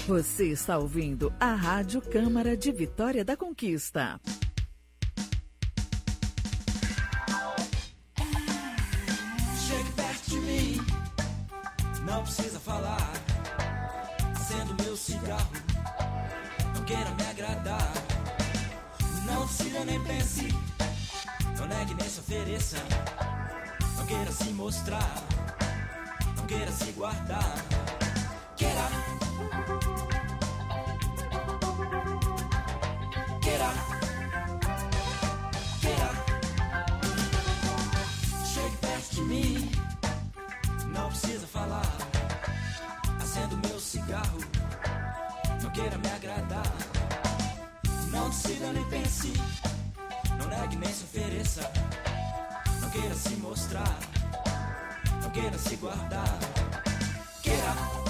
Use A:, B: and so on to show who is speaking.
A: Você está ouvindo a Rádio Câmara de Vitória da Conquista.
B: Chegue perto de mim, não precisa falar. Acendo meu cigarro, não queira me agradar. Não precisa nem pense, não negue nem se ofereça. Não queira se mostrar, não queira se guardar. Queira, queira, queira. Chegue perto de mim, não precisa falar. Acendo meu cigarro, não queira me agradar. Não decida nem pense, não negue nem se ofereça. Não queira se mostrar, não queira se guardar. Queira.